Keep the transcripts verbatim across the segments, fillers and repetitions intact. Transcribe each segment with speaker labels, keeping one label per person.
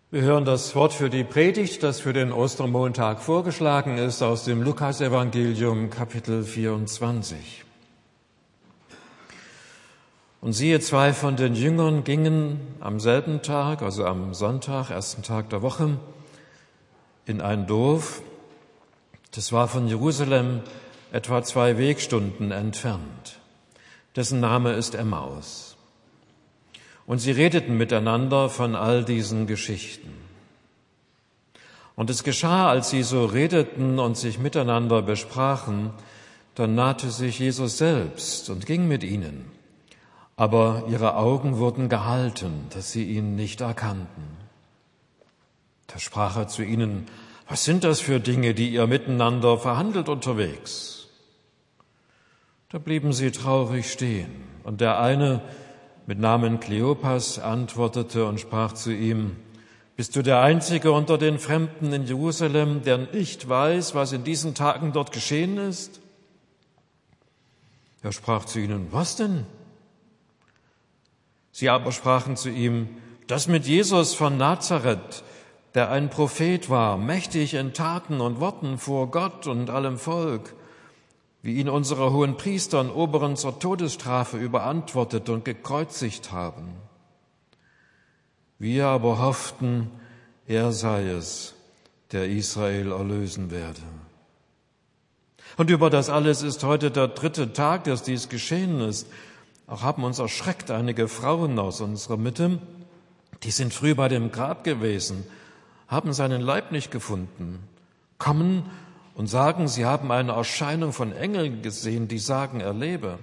Speaker 1: Wir hören das Wort für die Predigt, das für den Ostermontag vorgeschlagen ist, aus dem Lukasevangelium, Kapitel vierundzwanzig. Und siehe, zwei von den Jüngern gingen am selben Tag, also am Sonntag, ersten Tag der Woche, in ein Dorf, das war von Jerusalem etwa zwei Wegstunden entfernt. Dessen Name ist Emmaus. Und sie redeten miteinander von all diesen Geschichten. Und es geschah, als sie so redeten und sich miteinander besprachen, dann nahte sich Jesus selbst und ging mit ihnen. Aber ihre Augen wurden gehalten, dass sie ihn nicht erkannten. Da sprach er zu ihnen: Was sind das für Dinge, die ihr miteinander verhandelt unterwegs? Da blieben sie traurig stehen. Und der eine mit Namen Kleopas antwortete und sprach zu ihm: Bist du der Einzige unter den Fremden in Jerusalem, der nicht weiß, was in diesen Tagen dort geschehen ist? Er sprach zu ihnen: Was denn? Sie aber sprachen zu ihm: Das mit Jesus von Nazareth, der ein Prophet war, mächtig in Taten und Worten vor Gott und allem Volk, wie ihn unsere hohen Priester und Oberen zur Todesstrafe überantwortet und gekreuzigt haben. Wir aber hofften, er sei es, der Israel erlösen werde. Und über das alles ist heute der dritte Tag, dass dies geschehen ist. Auch haben uns erschreckt einige Frauen aus unserer Mitte, die sind früh bei dem Grab gewesen, haben seinen Leib nicht gefunden, kommen und sagen, sie haben eine Erscheinung von Engeln gesehen, die sagen, er lebe.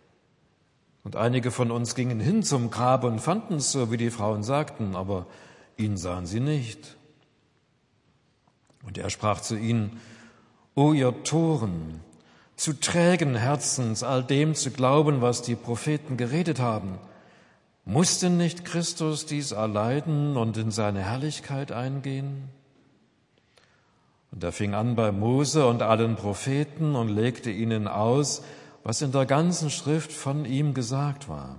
Speaker 1: Und einige von uns gingen hin zum Grab und fanden es so, wie die Frauen sagten, aber ihn sahen sie nicht. Und er sprach zu ihnen: O ihr Toren, zu trägen Herzens, all dem zu glauben, was die Propheten geredet haben. Musste nicht Christus dies erleiden und in seine Herrlichkeit eingehen? Und er fing an bei Mose und allen Propheten und legte ihnen aus, was in der ganzen Schrift von ihm gesagt war.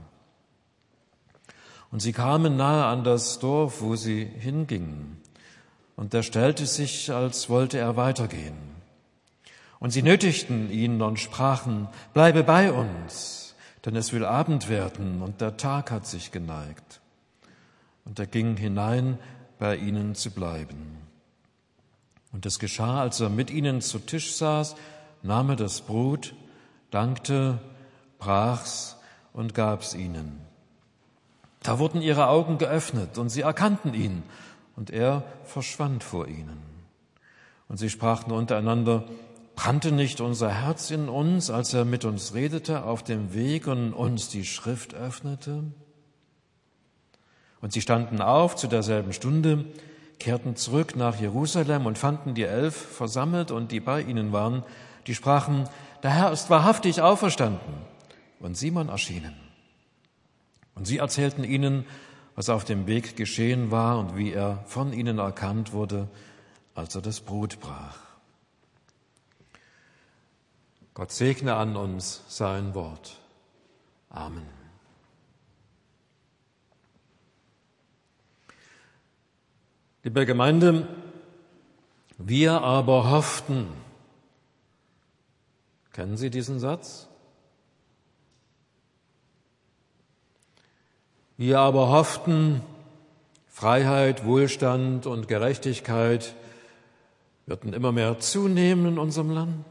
Speaker 1: Und sie kamen nahe an das Dorf, wo sie hingingen. Und er stellte sich, als wollte er weitergehen. Und sie nötigten ihn und sprachen: Bleibe bei uns, denn es will Abend werden und der Tag hat sich geneigt. Und er ging hinein, bei ihnen zu bleiben. Und es geschah, als er mit ihnen zu Tisch saß, nahm er das Brot, dankte, brach's und gab's ihnen. Da wurden ihre Augen geöffnet und sie erkannten ihn, und er verschwand vor ihnen. Und sie sprachen untereinander: Brannte nicht unser Herz in uns, als er mit uns redete auf dem Weg und uns die Schrift öffnete? Und sie standen auf zu derselben Stunde, kehrten zurück nach Jerusalem und fanden die Elf versammelt und die bei ihnen waren. Die sprachen: Der Herr ist wahrhaftig auferstanden und Simon erschienen. Und sie erzählten ihnen, was auf dem Weg geschehen war und wie er von ihnen erkannt wurde, als er das Brot brach. Gott segne an uns sein Wort. Amen. Liebe Gemeinde, wir aber hofften. Kennen Sie diesen Satz? Wir aber hofften, Freiheit, Wohlstand und Gerechtigkeit würden immer mehr zunehmen in unserem Land.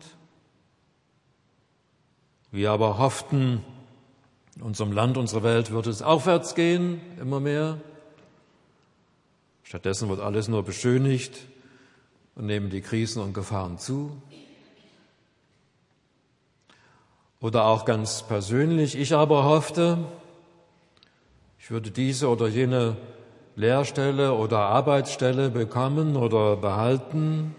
Speaker 1: Wir aber hofften, in unserem Land, unserer Welt würde es aufwärts gehen, immer mehr. Stattdessen wird alles nur beschönigt und nehmen die Krisen und Gefahren zu. Oder auch ganz persönlich, ich aber hoffte, ich würde diese oder jene Lehrstelle oder Arbeitsstelle bekommen oder behalten.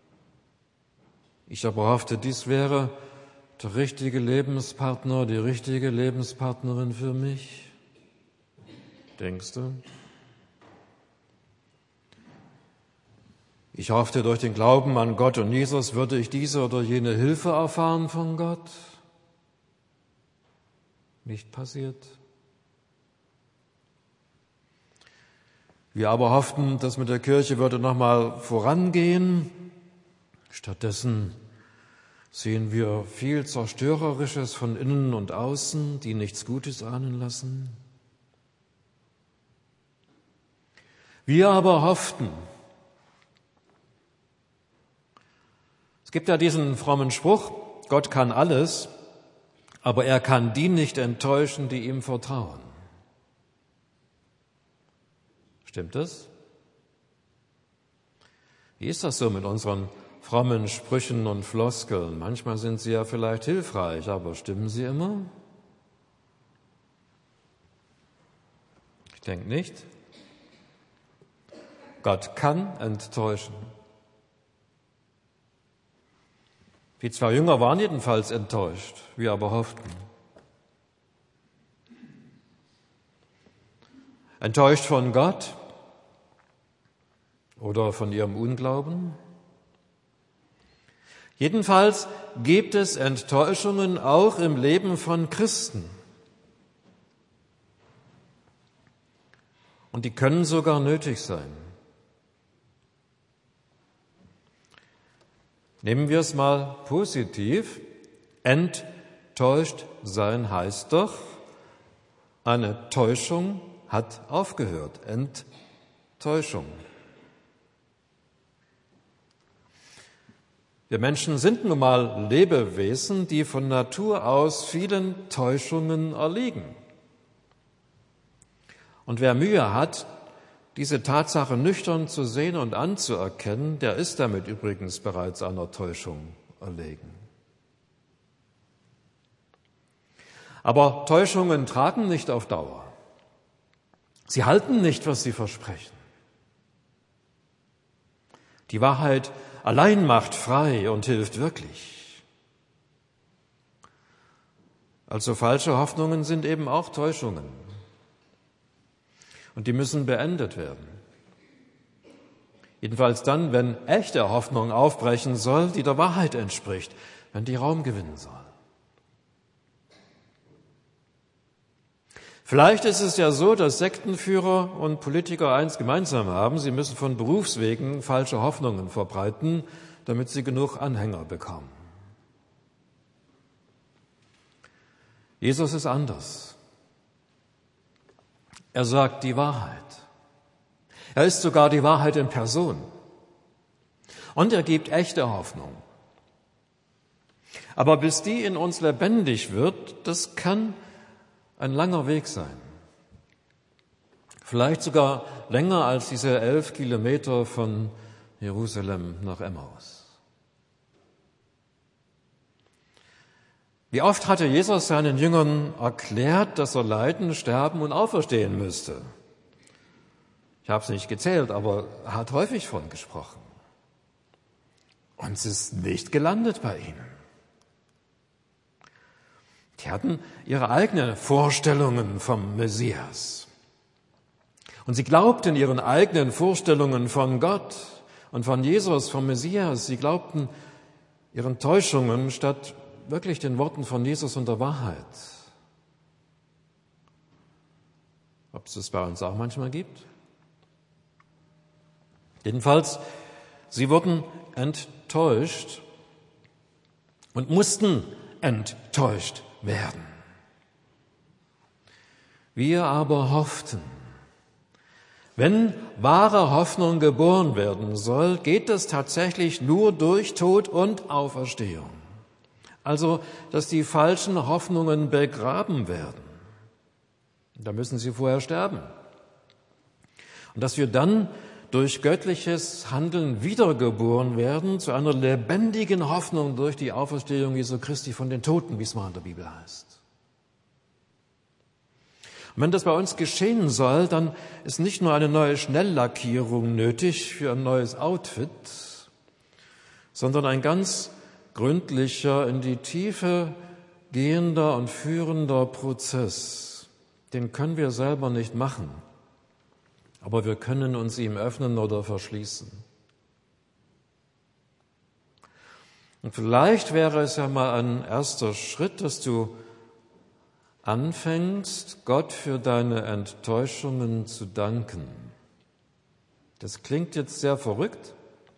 Speaker 1: Ich aber hoffte, dies wäre der richtige Lebenspartner, die richtige Lebenspartnerin für mich. Denkst du? Ich hoffte, durch den Glauben an Gott und Jesus würde ich diese oder jene Hilfe erfahren von Gott. Nicht passiert. Wir aber hofften, das mit der Kirche würde noch mal vorangehen. Stattdessen sehen wir viel Zerstörerisches von innen und außen, die nichts Gutes ahnen lassen. Wir aber hofften. Es gibt ja diesen frommen Spruch, Gott kann alles, aber er kann die nicht enttäuschen, die ihm vertrauen. Stimmt das? Wie ist das so mit unseren frommen Sprüchen und Floskeln? Manchmal sind sie ja vielleicht hilfreich, aber stimmen sie immer? Ich denke nicht. Gott kann enttäuschen. Die zwei Jünger waren jedenfalls enttäuscht, wir aber hofften. Enttäuscht von Gott oder von ihrem Unglauben? Jedenfalls gibt es Enttäuschungen auch im Leben von Christen. Und die können sogar nötig sein. Nehmen wir es mal positiv. Enttäuscht sein heißt doch, eine Täuschung hat aufgehört. Enttäuschung. Wir Menschen sind nun mal Lebewesen, die von Natur aus vielen Täuschungen erliegen. Und wer Mühe hat, diese Tatsache nüchtern zu sehen und anzuerkennen, der ist damit übrigens bereits einer Täuschung erlegen. Aber Täuschungen tragen nicht auf Dauer. Sie halten nicht, was sie versprechen. Die Wahrheit allein macht frei und hilft wirklich. Also falsche Hoffnungen sind eben auch Täuschungen. Und die müssen beendet werden. Jedenfalls dann, wenn echte Hoffnung aufbrechen soll, die der Wahrheit entspricht, wenn die Raum gewinnen soll. Vielleicht ist es ja so, dass Sektenführer und Politiker eins gemeinsam haben. Sie müssen von Berufswegen falsche Hoffnungen verbreiten, damit sie genug Anhänger bekommen. Jesus ist anders. Er sagt die Wahrheit. Er ist sogar die Wahrheit in Person. Und er gibt echte Hoffnung. Aber bis die in uns lebendig wird, das kann ein langer Weg sein. Vielleicht sogar länger als diese elf Kilometer von Jerusalem nach Emmaus. Wie oft hatte Jesus seinen Jüngern erklärt, dass er leiden, sterben und auferstehen müsste? Ich habe es nicht gezählt, aber er hat häufig von gesprochen. Und es ist nicht gelandet bei ihnen. Die hatten ihre eigenen Vorstellungen vom Messias. Und sie glaubten ihren eigenen Vorstellungen von Gott und von Jesus, vom Messias. Sie glaubten ihren Täuschungen statt wirklich den Worten von Jesus und der Wahrheit. Ob es das bei uns auch manchmal gibt? Jedenfalls, sie wurden enttäuscht und mussten enttäuscht werden. Wir aber hofften. Wenn wahre Hoffnung geboren werden soll, geht es tatsächlich nur durch Tod und Auferstehung. Also, dass die falschen Hoffnungen begraben werden. Da müssen sie vorher sterben. Und dass wir dann durch göttliches Handeln wiedergeboren werden zu einer lebendigen Hoffnung durch die Auferstehung Jesu Christi von den Toten, wie es mal in der Bibel heißt. Und wenn das bei uns geschehen soll, dann ist nicht nur eine neue Schnelllackierung nötig für ein neues Outfit, sondern ein ganz gründlicher, in die Tiefe gehender und führender Prozess. Den können wir selber nicht machen, aber wir können uns ihm öffnen oder verschließen. Und vielleicht wäre es ja mal ein erster Schritt, dass du anfängst, Gott für deine Enttäuschungen zu danken. Das klingt jetzt sehr verrückt,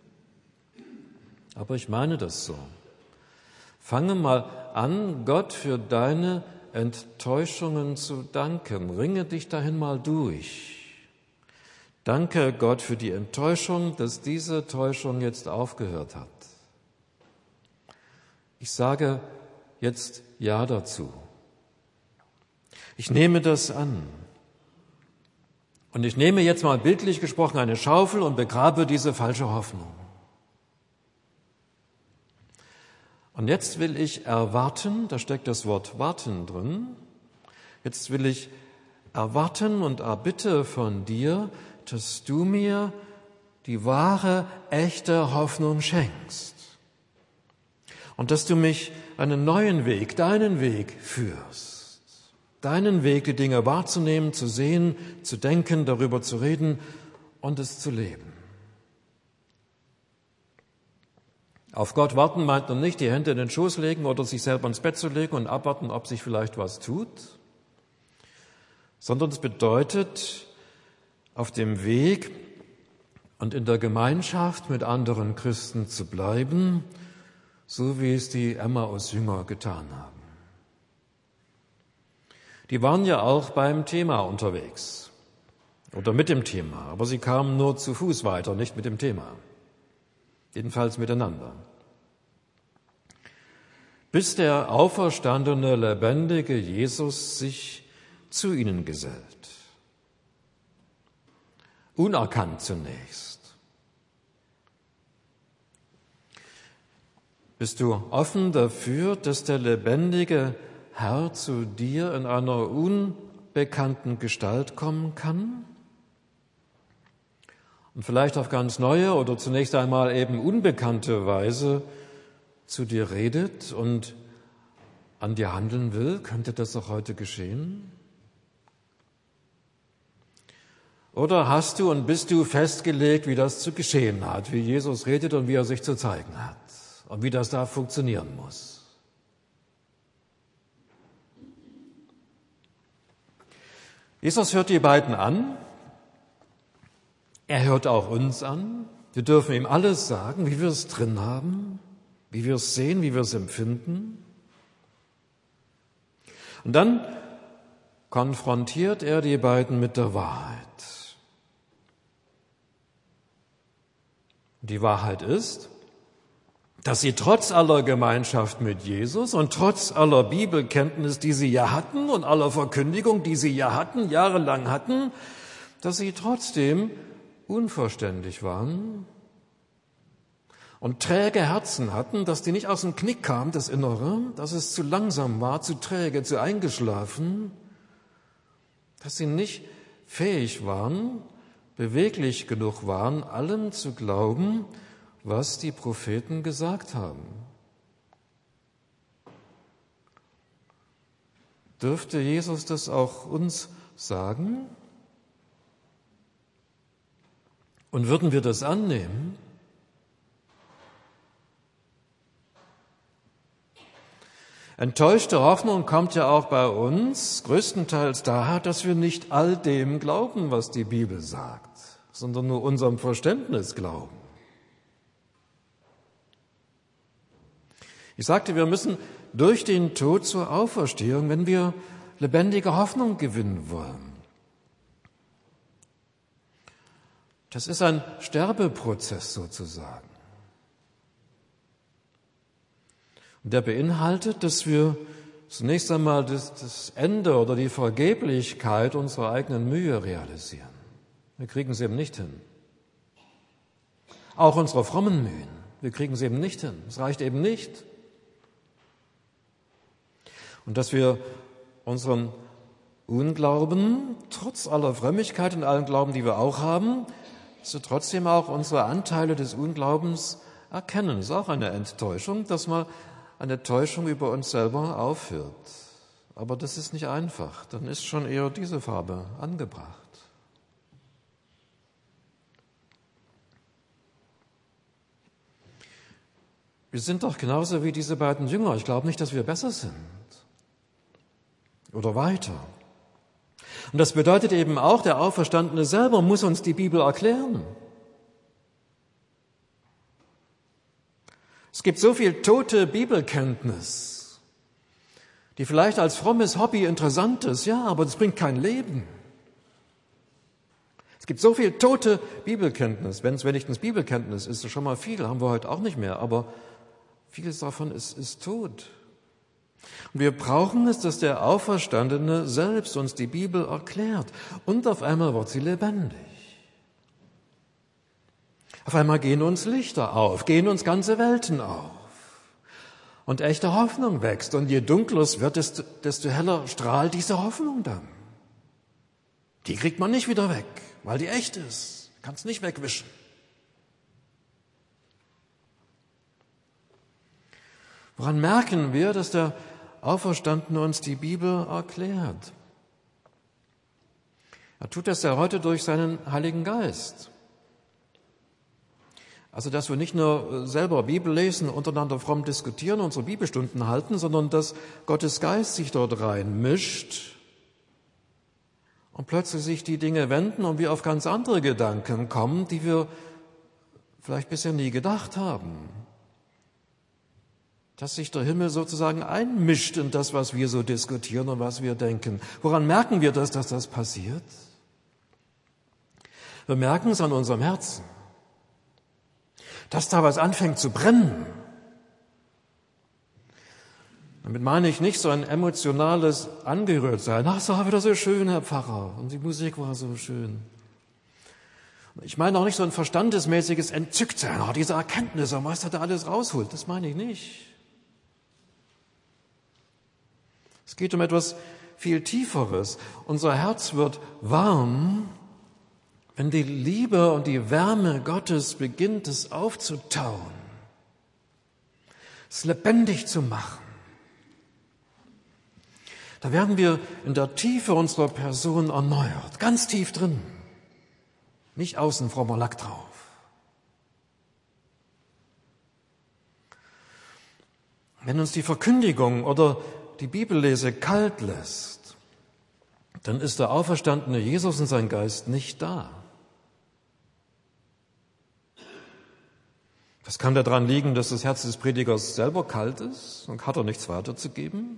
Speaker 1: aber ich meine das so. Fange mal an, Gott für deine Enttäuschungen zu danken. Ringe dich dahin mal durch. Danke Gott für die Enttäuschung, dass diese Täuschung jetzt aufgehört hat. Ich sage jetzt Ja dazu. Ich nehme das an. Und ich nehme jetzt mal bildlich gesprochen eine Schaufel und begrabe diese falsche Hoffnung. Und jetzt will ich erwarten, da steckt das Wort warten drin, jetzt will ich erwarten und erbitte von dir, dass du mir die wahre, echte Hoffnung schenkst. Und dass du mich einen neuen Weg, deinen Weg führst. Deinen Weg, die Dinge wahrzunehmen, zu sehen, zu denken, darüber zu reden und es zu leben. Auf Gott warten meint man nicht die Hände in den Schoß legen oder sich selber ins Bett zu legen und abwarten, ob sich vielleicht was tut, sondern es bedeutet, auf dem Weg und in der Gemeinschaft mit anderen Christen zu bleiben, so wie es die Emmaus-Jünger getan haben. Die waren ja auch beim Thema unterwegs oder mit dem Thema, aber sie kamen nur zu Fuß weiter, nicht mit dem Thema. Jedenfalls miteinander. Bis der auferstandene, lebendige Jesus sich zu ihnen gesellt. Unerkannt zunächst. Bist du offen dafür, dass der lebendige Herr zu dir in einer unbekannten Gestalt kommen kann? Und vielleicht auf ganz neue oder zunächst einmal eben unbekannte Weise zu dir redet und an dir handeln will? Könnte das auch heute geschehen? Oder hast du und bist du festgelegt, wie das zu geschehen hat, wie Jesus redet und wie er sich zu zeigen hat und wie das da funktionieren muss? Jesus hört die beiden an. Er hört auch uns an. Wir dürfen ihm alles sagen, wie wir es drin haben, wie wir es sehen, wie wir es empfinden. Und dann konfrontiert er die beiden mit der Wahrheit. Die Wahrheit ist, dass sie trotz aller Gemeinschaft mit Jesus und trotz aller Bibelkenntnis, die sie ja hatten und aller Verkündigung, die sie ja hatten, jahrelang hatten, dass sie trotzdem unverständlich waren und träge Herzen hatten, dass die nicht aus dem Knick kam, das Innere, dass es zu langsam war, zu träge, zu eingeschlafen, dass sie nicht fähig waren, beweglich genug waren, allem zu glauben, was die Propheten gesagt haben. Dürfte Jesus das auch uns sagen? Und würden wir das annehmen? Enttäuschte Hoffnung kommt ja auch bei uns größtenteils daher, dass wir nicht all dem glauben, was die Bibel sagt, sondern nur unserem Verständnis glauben. Ich sagte, wir müssen durch den Tod zur Auferstehung, wenn wir lebendige Hoffnung gewinnen wollen. Das ist ein Sterbeprozess sozusagen. Und der beinhaltet, dass wir zunächst einmal das, das Ende oder die Vergeblichkeit unserer eigenen Mühe realisieren. Wir kriegen sie eben nicht hin. Auch unsere frommen Mühen, wir kriegen sie eben nicht hin. Es reicht eben nicht. Und dass wir unseren Unglauben, trotz aller Frömmigkeit und allen Glauben, die wir auch haben, so trotzdem auch unsere Anteile des Unglaubens erkennen. Das ist auch eine Enttäuschung, dass mal eine Täuschung über uns selber aufhört. Aber das ist nicht einfach. Dann ist schon eher diese Farbe angebracht. Wir sind doch genauso wie diese beiden Jünger. Ich glaube nicht, dass wir besser sind oder weiter. Und das bedeutet eben auch, der Auferstandene selber muss uns die Bibel erklären. Es gibt so viel tote Bibelkenntnis, die vielleicht als frommes Hobby interessant ist, ja, aber das bringt kein Leben. Es gibt so viel tote Bibelkenntnis. Wenn es wenigstens Bibelkenntnis ist, ist schon mal viel, haben wir heute auch nicht mehr, aber vieles davon ist, ist tot. Und wir brauchen es, dass der Auferstandene selbst uns die Bibel erklärt. Und auf einmal wird sie lebendig. Auf einmal gehen uns Lichter auf, gehen uns ganze Welten auf. Und echte Hoffnung wächst. Und je dunkler es wird, desto, desto heller strahlt diese Hoffnung dann. Die kriegt man nicht wieder weg, weil die echt ist. Kannst nicht wegwischen. Woran merken wir, dass der Auferstandene uns die Bibel erklärt? Er tut das ja heute durch seinen Heiligen Geist. Also, dass wir nicht nur selber Bibel lesen, untereinander fromm diskutieren, unsere Bibelstunden halten, sondern dass Gottes Geist sich dort reinmischt und plötzlich sich die Dinge wenden und wir auf ganz andere Gedanken kommen, die wir vielleicht bisher nie gedacht haben. Dass sich der Himmel sozusagen einmischt in das, was wir so diskutieren und was wir denken. Woran merken wir das, dass das passiert? Wir merken es an unserem Herzen. Dass da was anfängt zu brennen. Damit meine ich nicht so ein emotionales Angerührtsein. Ach, es war wieder so schön, Herr Pfarrer, und die Musik war so schön. Ich meine auch nicht so ein verstandesmäßiges Entzücktsein, oh, diese Erkenntnis, was er da alles rausholt, das meine ich nicht. Es geht um etwas viel Tieferes. Unser Herz wird warm, wenn die Liebe und die Wärme Gottes beginnt, es aufzutauen, es lebendig zu machen. Da werden wir in der Tiefe unserer Person erneuert, ganz tief drin, nicht außen frommer Lack drauf. Wenn uns die Verkündigung oder die Bibellese kalt lässt, dann ist der auferstandene Jesus und sein Geist nicht da. Das kann daran liegen, dass das Herz des Predigers selber kalt ist und hat er nichts weiterzugeben.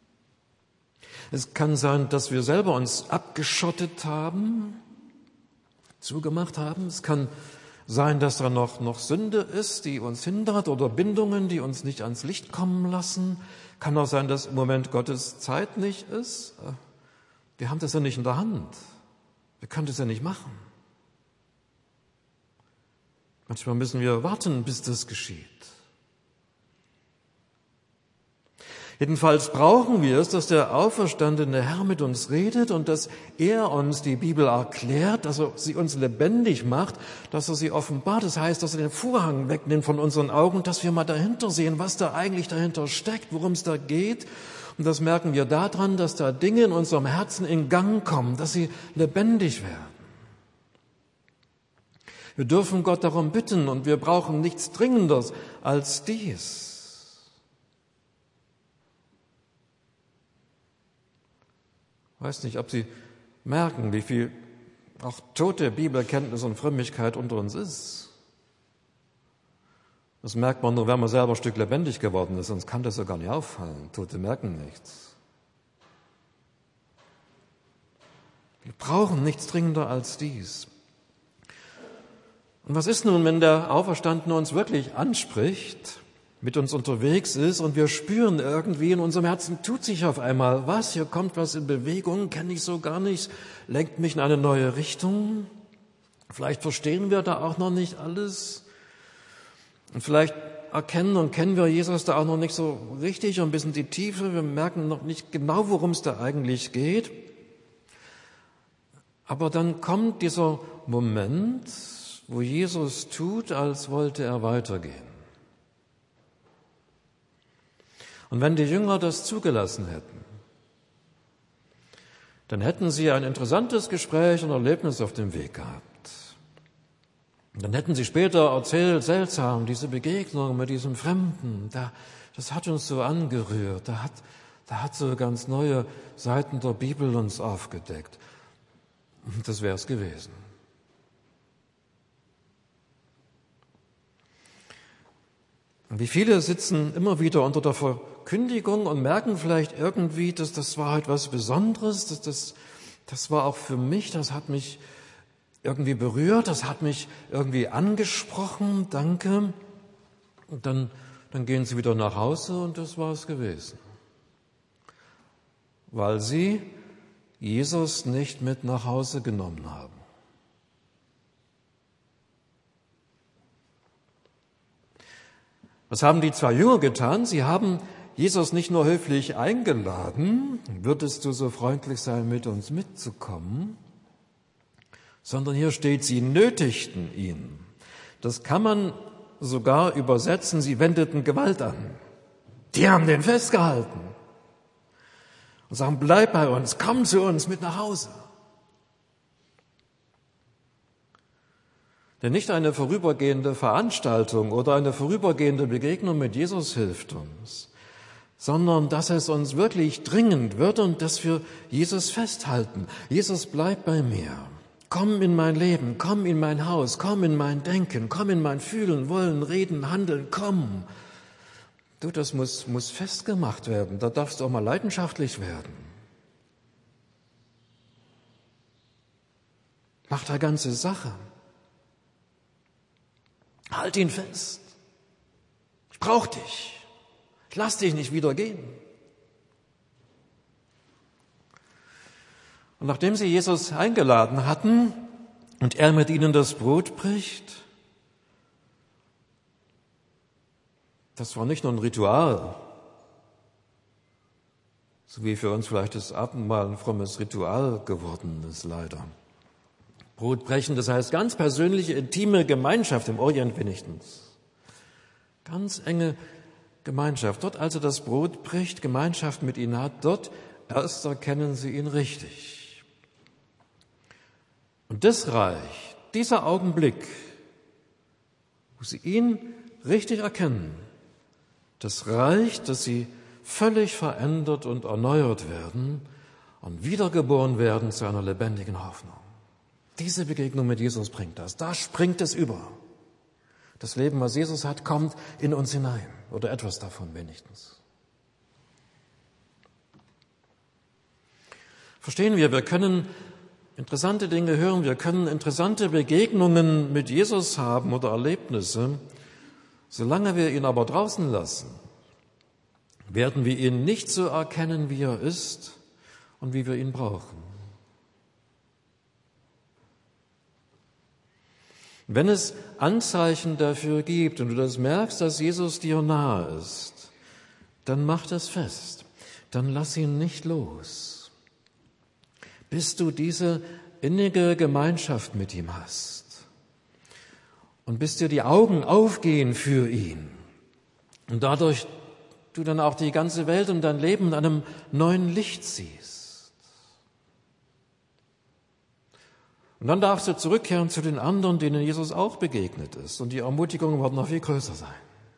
Speaker 1: Es kann sein, dass wir selber uns abgeschottet haben, zugemacht haben. Es kann sein, dass da noch, noch Sünde ist, die uns hindert oder Bindungen, die uns nicht ans Licht kommen lassen. Kann auch sein, dass im Moment Gottes Zeit nicht ist. Wir haben das ja nicht in der Hand. Wir können das ja nicht machen. Manchmal müssen wir warten, bis das geschieht. Jedenfalls brauchen wir es, dass der auferstandene Herr mit uns redet und dass er uns die Bibel erklärt, dass er sie uns lebendig macht, dass er sie offenbart. Das heißt, dass er den Vorhang wegnimmt von unseren Augen, dass wir mal dahinter sehen, was da eigentlich dahinter steckt, worum es da geht. Und das merken wir daran, dass da Dinge in unserem Herzen in Gang kommen, dass sie lebendig werden. Wir dürfen Gott darum bitten und wir brauchen nichts Dringendes als dies. Ich weiß nicht, ob Sie merken, wie viel auch tote Bibelkenntnis und Frömmigkeit unter uns ist. Das merkt man nur, wenn man selber ein Stück lebendig geworden ist, sonst kann das ja gar nicht auffallen. Tote merken nichts. Wir brauchen nichts dringender als dies. Und was ist nun, wenn der Auferstandene uns wirklich anspricht, mit uns unterwegs ist und wir spüren irgendwie in unserem Herzen, tut sich auf einmal was, hier kommt was in Bewegung, kenne ich so gar nicht, lenkt mich in eine neue Richtung. Vielleicht verstehen wir da auch noch nicht alles. Und vielleicht erkennen und kennen wir Jesus da auch noch nicht so richtig und bis in die Tiefe. Wir merken noch nicht genau, worum es da eigentlich geht. Aber dann kommt dieser Moment, wo Jesus tut, als wollte er weitergehen. Und wenn die Jünger das zugelassen hätten, dann hätten sie ein interessantes Gespräch und Erlebnis auf dem Weg gehabt. Und dann hätten sie später erzählt, seltsam, diese Begegnung mit diesem Fremden, da, das hat uns so angerührt, da hat, da hat so ganz neue Seiten der Bibel uns aufgedeckt. Und das wäre es gewesen. Wie viele sitzen immer wieder unter der Verkündigung und merken vielleicht irgendwie, dass das war halt was Besonderes, dass das, das war auch für mich, das hat mich irgendwie berührt, das hat mich irgendwie angesprochen, danke. Und dann, dann gehen sie wieder nach Hause und das war es gewesen. Weil sie Jesus nicht mit nach Hause genommen haben. Was haben die zwei Jünger getan? Sie haben Jesus nicht nur höflich eingeladen, würdest du so freundlich sein, mit uns mitzukommen, sondern hier steht, sie nötigten ihn. Das kann man sogar übersetzen, sie wendeten Gewalt an. Die haben den festgehalten und sagen, bleib bei uns, komm zu uns mit nach Hause. Denn nicht eine vorübergehende Veranstaltung oder eine vorübergehende Begegnung mit Jesus hilft uns, sondern dass es uns wirklich dringend wird und dass wir Jesus festhalten. Jesus, bleib bei mir. Komm in mein Leben, komm in mein Haus, komm in mein Denken, komm in mein Fühlen, Wollen, Reden, Handeln, komm. Du, das muss, muss festgemacht werden, da darfst du auch mal leidenschaftlich werden. Mach da ganze Sache. Halt ihn fest. Ich brauche dich. Ich lass dich nicht wieder gehen. Und nachdem sie Jesus eingeladen hatten und er mit ihnen das Brot bricht, das war nicht nur ein Ritual, so wie für uns vielleicht das Abendmahl ein frommes Ritual geworden ist, leider. Brotbrechen, das heißt ganz persönliche, intime Gemeinschaft, im Orient wenigstens. Ganz enge Gemeinschaft. Dort also das Brot bricht, Gemeinschaft mit ihnen hat, dort erst erkennen sie ihn richtig. Und das Reich, dieser Augenblick, wo sie ihn richtig erkennen, das Reich, dass sie völlig verändert und erneuert werden und wiedergeboren werden zu einer lebendigen Hoffnung. Diese Begegnung mit Jesus bringt das. Da springt es über. Das Leben, was Jesus hat, kommt in uns hinein. Oder etwas davon wenigstens. Verstehen wir, wir können interessante Dinge hören, wir können interessante Begegnungen mit Jesus haben oder Erlebnisse. Solange wir ihn aber draußen lassen, werden wir ihn nicht so erkennen, wie er ist und wie wir ihn brauchen. Wenn es Anzeichen dafür gibt und du das merkst, dass Jesus dir nahe ist, dann mach das fest. Dann lass ihn nicht los, bis du diese innige Gemeinschaft mit ihm hast und bis dir die Augen aufgehen für ihn und dadurch du dann auch die ganze Welt und dein Leben in einem neuen Licht siehst. Und dann darfst du zurückkehren zu den anderen, denen Jesus auch begegnet ist. Und die Ermutigung wird noch viel größer sein.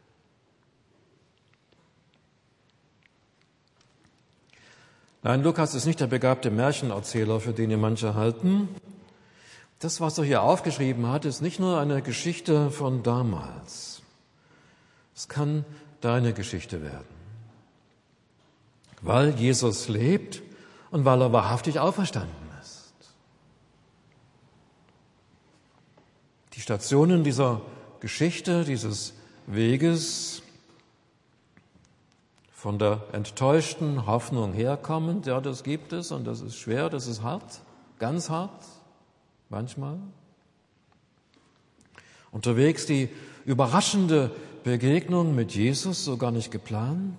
Speaker 1: Nein, Lukas ist nicht der begabte Märchenerzähler, für den ihr manche halten. Das, was er hier aufgeschrieben hat, ist nicht nur eine Geschichte von damals. Es kann deine Geschichte werden. Weil Jesus lebt und weil er wahrhaftig auferstanden ist. Die Stationen dieser Geschichte, dieses Weges, von der enttäuschten Hoffnung herkommend, ja, das gibt es und das ist schwer, das ist hart, ganz hart, manchmal. Unterwegs die überraschende Begegnung mit Jesus, so gar nicht geplant.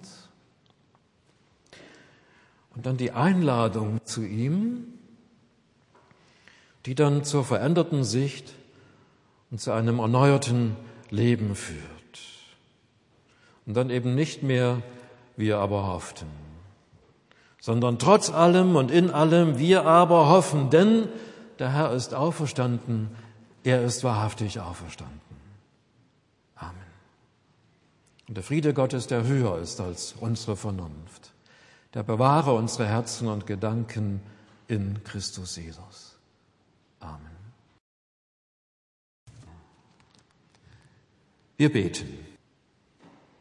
Speaker 1: Und dann die Einladung zu ihm, die dann zur veränderten Sicht und zu einem erneuerten Leben führt. Und dann eben nicht mehr wir aber hofften, sondern trotz allem und in allem wir aber hoffen, denn der Herr ist auferstanden, er ist wahrhaftig auferstanden. Amen. Und der Friede Gottes, der höher ist als unsere Vernunft, der bewahre unsere Herzen und Gedanken in Christus Jesus. Amen. Wir beten.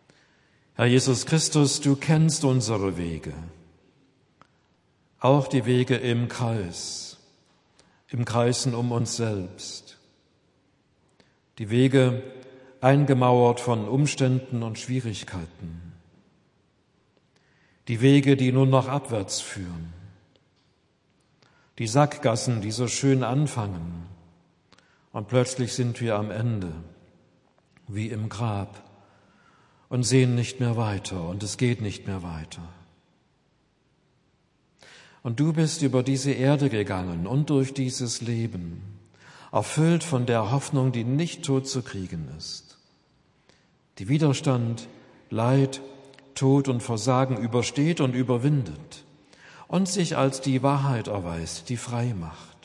Speaker 1: Herr Jesus Christus, du kennst unsere Wege, auch die Wege im Kreis, im Kreisen um uns selbst, die Wege eingemauert von Umständen und Schwierigkeiten, die Wege, die nur noch abwärts führen, die Sackgassen, die so schön anfangen und plötzlich sind wir am Ende, wie im Grab, und sehen nicht mehr weiter und es geht nicht mehr weiter. Und du bist über diese Erde gegangen und durch dieses Leben, erfüllt von der Hoffnung, die nicht tot zu kriegen ist, die Widerstand, Leid, Tod und Versagen übersteht und überwindet und sich als die Wahrheit erweist, die frei macht.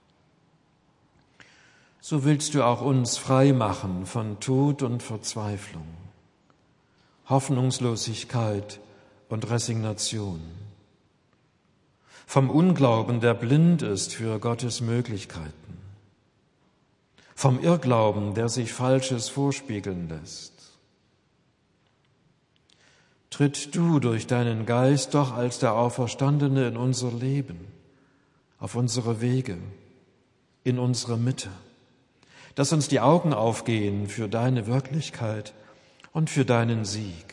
Speaker 1: So willst du auch uns frei machen von Tod und Verzweiflung, Hoffnungslosigkeit und Resignation, vom Unglauben, der blind ist für Gottes Möglichkeiten, vom Irrglauben, der sich Falsches vorspiegeln lässt. Tritt du durch deinen Geist doch als der Auferstandene in unser Leben, auf unsere Wege, in unsere Mitte, dass uns die Augen aufgehen für deine Wirklichkeit und für deinen Sieg.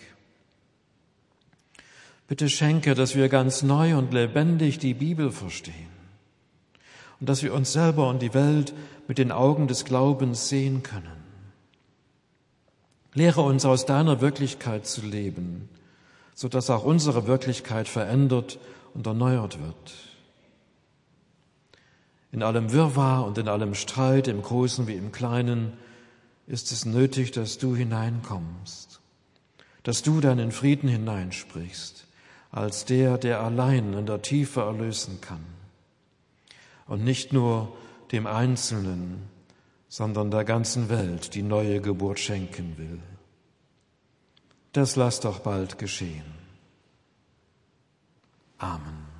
Speaker 1: Bitte schenke, dass wir ganz neu und lebendig die Bibel verstehen und dass wir uns selber und die Welt mit den Augen des Glaubens sehen können. Lehre uns aus deiner Wirklichkeit zu leben, sodass auch unsere Wirklichkeit verändert und erneuert wird. In allem Wirrwarr und in allem Streit, im Großen wie im Kleinen, ist es nötig, dass du hineinkommst, dass du deinen Frieden hineinsprichst, als der, der allein in der Tiefe erlösen kann und nicht nur dem Einzelnen, sondern der ganzen Welt die neue Geburt schenken will. Das lass doch bald geschehen. Amen.